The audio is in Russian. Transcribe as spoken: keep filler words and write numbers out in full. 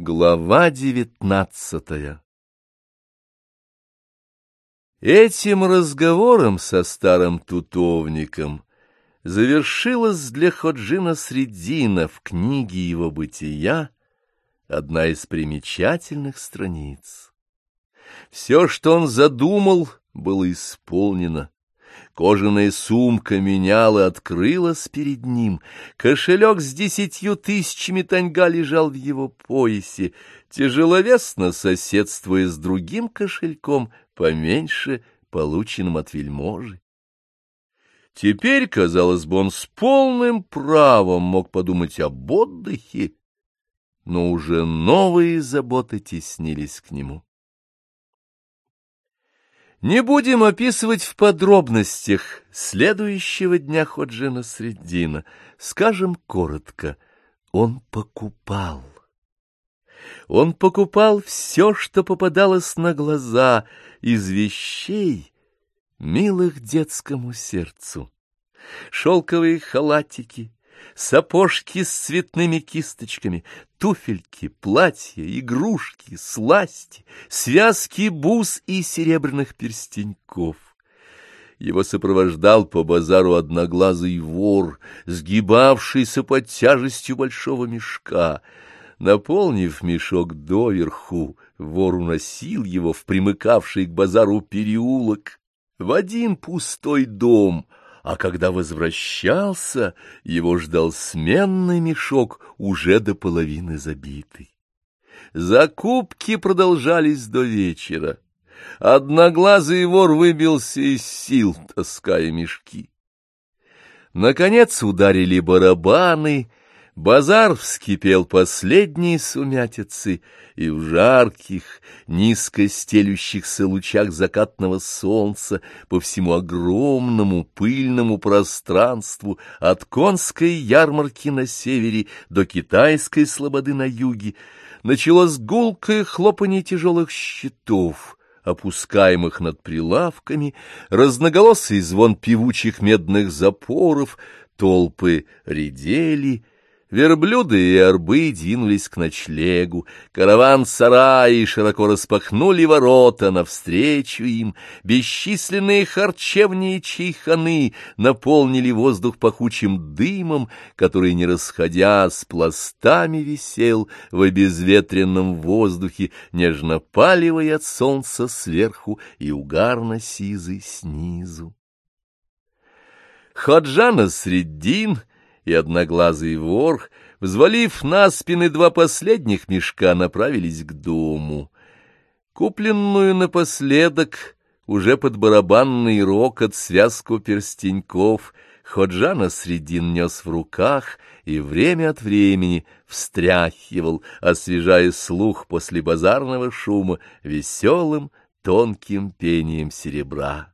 Глава девятнадцатая. Этим разговором со старым тутовником завершилась для Ходжи Насреддина в книге его бытия одна из примечательных страниц. Все, что он задумал, было исполнено. Кожаная сумка меняла, открылась перед ним, кошелек с десятью тысячами таньга лежал в его поясе, тяжеловесно соседствуя с другим кошельком, поменьше, полученным от вельможи. Теперь, казалось бы, он с полным правом мог подумать об отдыхе, но уже новые заботы теснились к нему. Не будем описывать в подробностях следующего дня Ходжи Насреддина. Скажем коротко, он покупал. Он покупал все, что попадалось на глаза из вещей, милых детскому сердцу. Шелковые халатики, сапожки с цветными кисточками, туфельки, платья, игрушки, сласти, связки бус и серебряных перстеньков. Его сопровождал по базару одноглазый вор, сгибавшийся под тяжестью большого мешка. Наполнив мешок доверху, вор уносил его в примыкавший к базару переулок, в один пустой дом, а когда возвращался, его ждал сменный мешок, уже до половины забитый. Закупки продолжались до вечера. Одноглазый вор выбился из сил, таская мешки. Наконец ударили барабаны, базар вскипел последней сумятицы, и в жарких, низко стелющихся лучах закатного солнца по всему огромному пыльному пространству от конской ярмарки на севере до китайской слободы на юге началось гулкое хлопанье тяжелых щитов, опускаемых над прилавками, разноголосый звон певучих медных запоров, толпы редели. Верблюды и орбы двинулись к ночлегу, караван-сараи широко распахнули ворота навстречу им, бесчисленные харчевни и чайханы наполнили воздух пахучим дымом, который, не расходясь, пластами висел в обезветренном воздухе, нежно паливая от солнца сверху и угарно-сизый снизу. Ходжа Насреддин и одноглазый вор, взвалив на спины два последних мешка, направились к дому. Купленную напоследок, уже под барабанный рокот, связку перстеньков Ходжа Насреддин нес в руках и время от времени встряхивал, освежая слух после базарного шума веселым тонким пением серебра.